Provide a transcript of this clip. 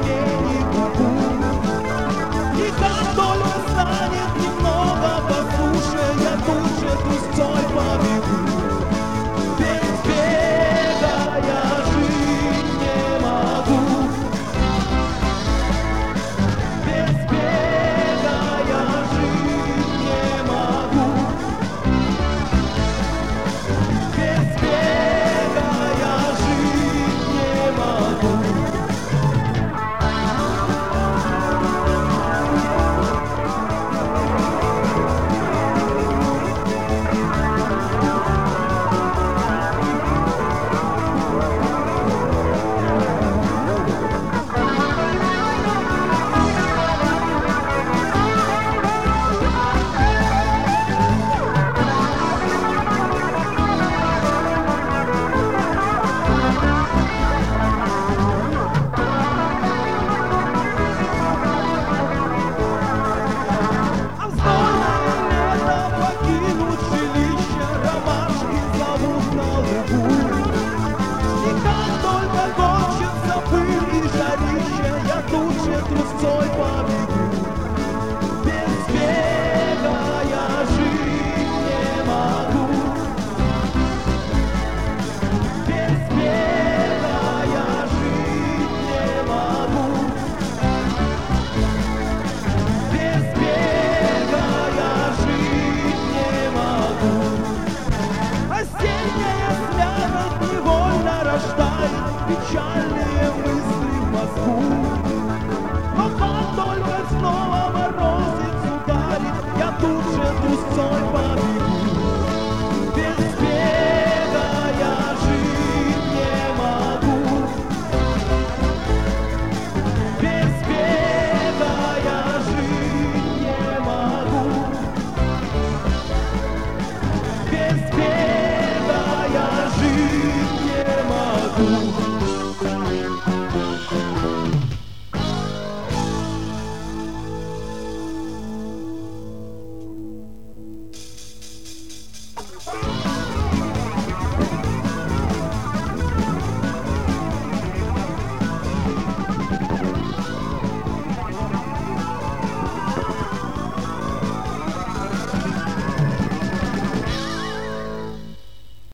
мне не губу. И как только станет немного посуше, я тут же трусцой побегу. Без бега я жить не могу. Без бега я жить не могу. Без бега я жить не могу. Трусцой побегу. Без бега я жить не могу. Без бега я жить не могу. Без бега я жить не могу. Осенняя слякоть невольно рождает печальные мысли в мозгу. Но как только снова морозец ударит, я тут же трусцой побегу. Без бега я жить не могу. Без бега я жить не могу. Без бега я жить не могу.